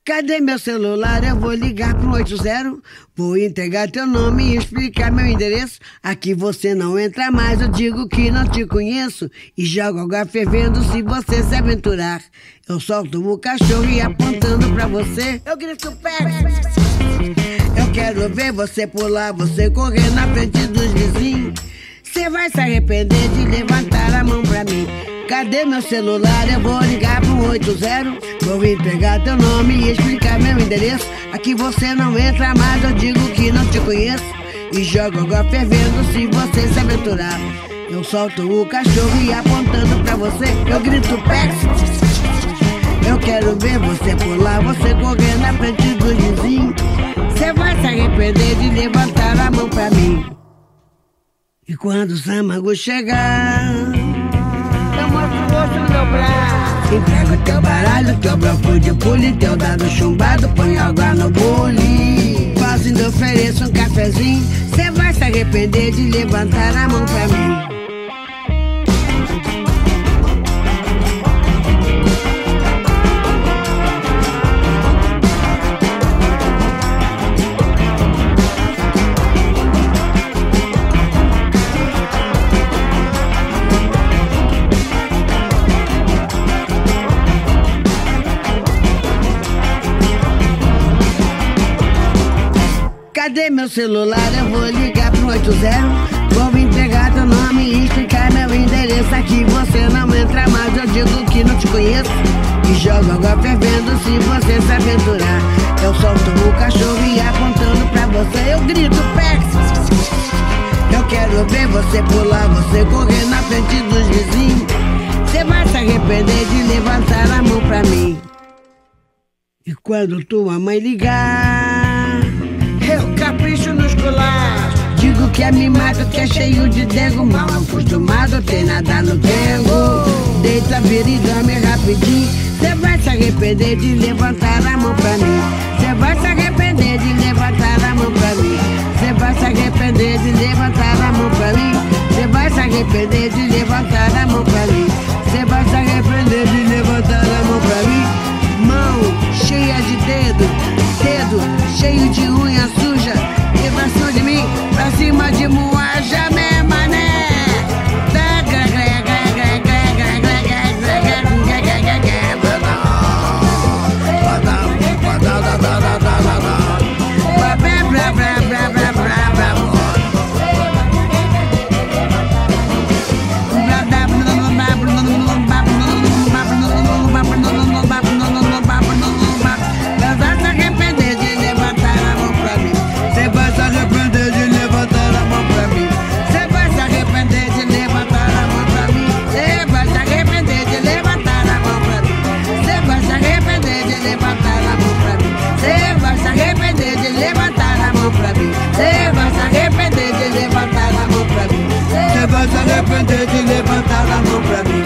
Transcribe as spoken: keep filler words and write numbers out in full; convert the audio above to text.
Cadê meu celular? Eu vou ligar pro oito zero. Vou entregar teu nome e explicar meu endereço. Aqui você não entra mais, eu digo que não te conheço. E jogo água fervendo se você se aventurar. Eu solto o cachorro e apontando pra você eu grito pega. Eu quero ver você pular, você correr na frente dos vizinhos. Você vai se arrepender de levantar a mão pra mim. Cadê meu celular? Eu vou ligar pro oito zero. Vou entregar teu nome e explicar meu endereço. Aqui você não entra mais, eu digo que não te conheço. E jogo água fervendo se você se aventurar. Eu solto o cachorro e apontando pra você eu grito pex. Eu quero ver você pular, você correr na frente dos vizinhos. Você vai se arrepender de levantar a mão pra mim. E quando o Samago chegar, eu mostro o rosto no meu braço. Entrego teu baralho, teu bloco de pule, teu dado chumbado, põe água no bule. Quase ainda ofereço um cafezinho. Cê vai se arrepender de levantar a mão pra mim. Cadê meu celular? Eu vou ligar pro oito zero. Vou entregar teu nome e explicar meu endereço. Aqui você não entra mais, eu digo que não te conheço. E jogo água fervendo se você se aventurar. Eu solto o cachorro e apontando pra você eu grito pex. Eu quero ver você pular, você correr na frente dos vizinhos. Você vai se arrepender de levantar a mão pra mim. E quando tua mãe ligar, eu capricho nos colares. Digo que é mimado, que é cheio de dengo. Mal acostumado, tem nada no dengo. Deita, vira e dorme rapidinho. Cê vai se arrepender de levantar a mão pra mim. Cê vai se arrepender de levantar a mão pra mim. Cê vai se arrepender de levantar a mão pra mim. Cê vai se arrepender de levantar a mão pra mim. Cê vai se arrepender de levantar a mão pra mim. Mão cheia de dedo, dedo cheio de unha suja. E pra cima de mim, pra cima de moaja, né, mané? Você vai se arrepender de levantar a mão pra mim.